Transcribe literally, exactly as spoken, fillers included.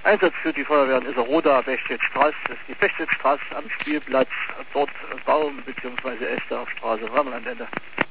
Einsatz für die Feuerwehren Isseroda, Bechstedt-Straße. Das ist die Bechstedt-Straße am Spielplatz, dort Baum bzw. Äste auf Straße Rammelandende.